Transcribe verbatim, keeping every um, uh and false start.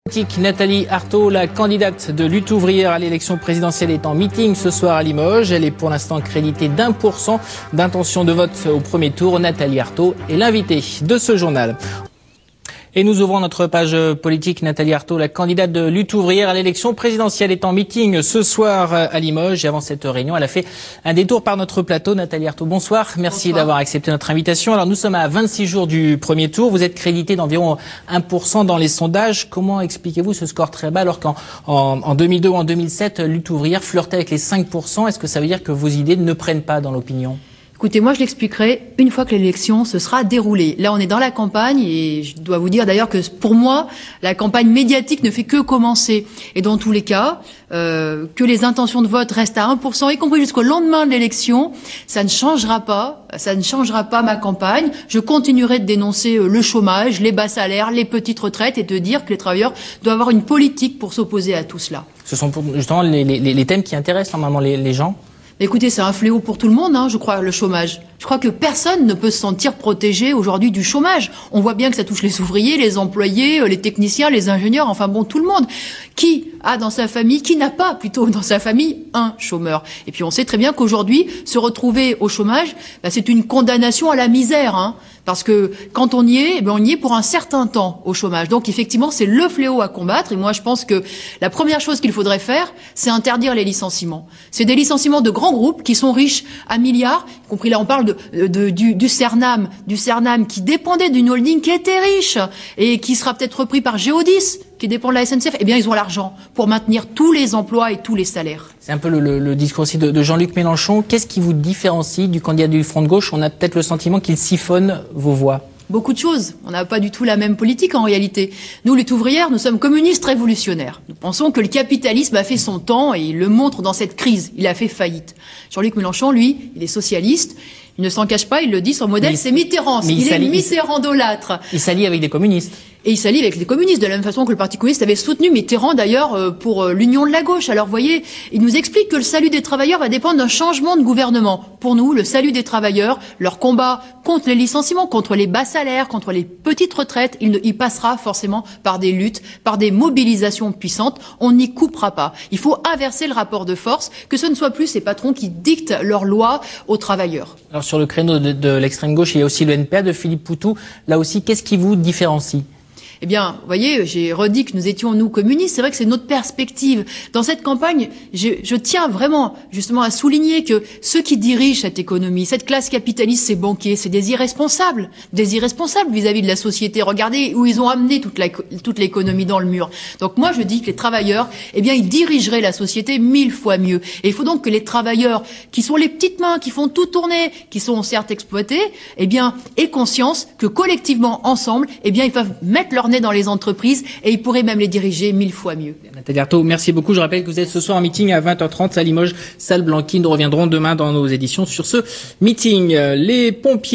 Politique, Nathalie Arthaud, la candidate de Lutte ouvrière à l'élection présidentielle, est en meeting ce soir à Limoges. Elle est pour l'instant créditée d'un pour cent d'intention de vote au premier tour. Nathalie Arthaud est l'invitée de ce journal. Et nous ouvrons notre page politique. Nathalie Arthaud, la candidate de Lutte ouvrière à l'élection présidentielle, est en meeting ce soir à Limoges. Et avant cette réunion, elle a fait un détour par notre plateau. Nathalie Arthaud, bonsoir. Merci d'avoir accepté notre invitation. Alors nous sommes à vingt-six jours du premier tour. Vous êtes crédité d'environ un pour cent dans les sondages. Comment expliquez-vous ce score très bas alors qu'en en, en deux mille deux ou en deux mille sept, Lutte ouvrière flirtait avec les cinq pour cent? Est-ce que ça veut dire que vos idées ne prennent pas dans l'opinion? Écoutez, moi je l'expliquerai une fois que l'élection se sera déroulée. Là on est dans la campagne et je dois vous dire d'ailleurs que pour moi la campagne médiatique ne fait que commencer. Et dans tous les cas, euh, que les intentions de vote restent à un pour cent, y compris jusqu'au lendemain de l'élection, ça ne changera pas, ça ne changera pas ma campagne. Je continuerai de dénoncer le chômage, les bas salaires, les petites retraites et de dire que les travailleurs doivent avoir une politique pour s'opposer à tout cela. Ce sont justement les, les, les thèmes qui intéressent normalement les, les gens. Écoutez, c'est un fléau pour tout le monde, hein, je crois, le chômage. Je crois que personne ne peut se sentir protégé aujourd'hui du chômage. On voit bien que ça touche les ouvriers, les employés, les techniciens, les ingénieurs, enfin bon, tout le monde. Qui a dans sa famille, qui n'a pas plutôt dans sa famille un chômeur? Et puis on sait très bien qu'aujourd'hui, se retrouver au chômage, bah, c'est une condamnation à la misère, hein. Parce que quand on y est, eh bien on y est pour un certain temps au chômage. Donc effectivement, c'est le fléau à combattre. Et moi, je pense que la première chose qu'il faudrait faire, c'est interdire les licenciements. C'est des licenciements de grands groupes qui sont riches à milliards, y compris là on parle de, de, du, du Cernam, du Cernam qui dépendait d'une holding qui était riche et qui sera peut-être repris par Géodis, qui dépend de la S N C F. Eh bien, ils ont l'argent pour maintenir tous les emplois et tous les salaires. C'est un peu le, le, le discours aussi de, de Jean-Luc Mélenchon. Qu'est-ce qui vous différencie du candidat du Front de gauche? On a peut-être le sentiment qu'il siphonne vos voix. Beaucoup de choses. On n'a pas du tout la même politique en réalité. Nous, Lutte ouvrière, nous sommes communistes révolutionnaires. Nous pensons que le capitalisme a fait son temps et il le montre dans cette crise. Il a fait faillite. Jean-Luc Mélenchon, lui, il est socialiste. Il ne s'en cache pas, il le dit, son modèle, c'est Mitterrand. Il, il est Mitterrandolâtre. Il s'allie avec des communistes. Et il s'allie avec les communistes, de la même façon que le Parti communiste avait soutenu Mitterrand d'ailleurs pour l'union de la gauche. Alors vous voyez, il nous explique que le salut des travailleurs va dépendre d'un changement de gouvernement. Pour nous, le salut des travailleurs, leur combat contre les licenciements, contre les bas salaires, contre les petites retraites, il, il passera forcément par des luttes, par des mobilisations puissantes. On n'y coupera pas. Il faut inverser le rapport de force, que ce ne soit plus ces patrons qui dictent leurs lois aux travailleurs. Alors sur le créneau de, de l'extrême gauche, il y a aussi le N P A de Philippe Poutou. Là aussi, qu'est-ce qui vous différencie ? Eh bien, vous voyez, j'ai redit que nous étions, nous, communistes. C'est vrai que c'est notre perspective. Dans cette campagne, je, je tiens vraiment, justement, à souligner que ceux qui dirigent cette économie, cette classe capitaliste, ces banquiers, c'est des irresponsables. Des irresponsables vis-à-vis de la société. Regardez où ils ont amené toute, la, toute l'économie dans le mur. Donc moi, je dis que les travailleurs, eh bien, ils dirigeraient la société mille fois mieux. Et il faut donc que les travailleurs, qui sont les petites mains, qui font tout tourner, qui sont certes exploités, eh bien, aient conscience que collectivement, ensemble, eh bien, ils peuvent mettre leur nez dans les entreprises et ils pourraient même les diriger mille fois mieux. Nathalie Arthaud, merci beaucoup. Je rappelle que vous êtes ce soir en meeting à vingt heures trente à Limoges, salle Blanqui. Nous reviendrons demain dans nos éditions sur ce meeting. Les pompiers